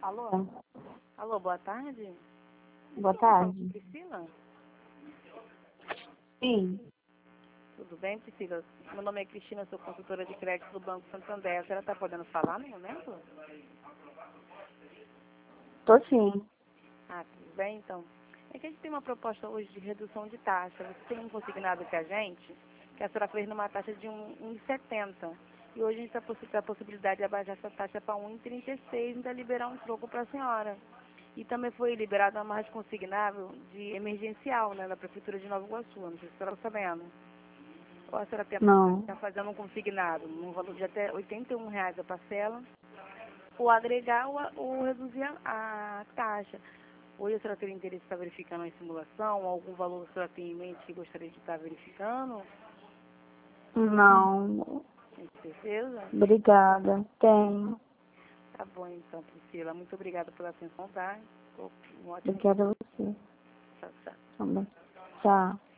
Alô? Alô, boa tarde. Boa tarde. Priscila? Sim. Tudo bem, Priscila? Meu nome é Cristina, sou consultora de crédito do Banco Santander. A senhora está podendo falar no momento? Tô sim. Ah, tudo bem, então. É que a gente tem uma proposta hoje de redução de taxa. Você tem um consignado com a gente, que a senhora fez numa taxa de 1,70. E hoje a gente está com a possibilidade de abaixar essa taxa para 1,36 e ainda liberar um troco para a senhora. E também foi liberada uma margem consignável de emergencial, né, da Prefeitura de Nova Iguaçu. Não sei se a senhora está sabendo. Ou a senhora Não. está fazendo um consignado num valor de até R$ 81 a parcela, ou agregar ou reduzir a taxa. Hoje a senhora teria interesse em estar verificando a simulação, algum valor que a senhora tem em mente que gostaria de estar verificando? Não. Tem certeza? Obrigada. Tem. Tá bom então, Priscila. Muito obrigada pela atenção, tá? Um ótimo dia. Obrigada a você. Tchau, tchau. Também. Tchau.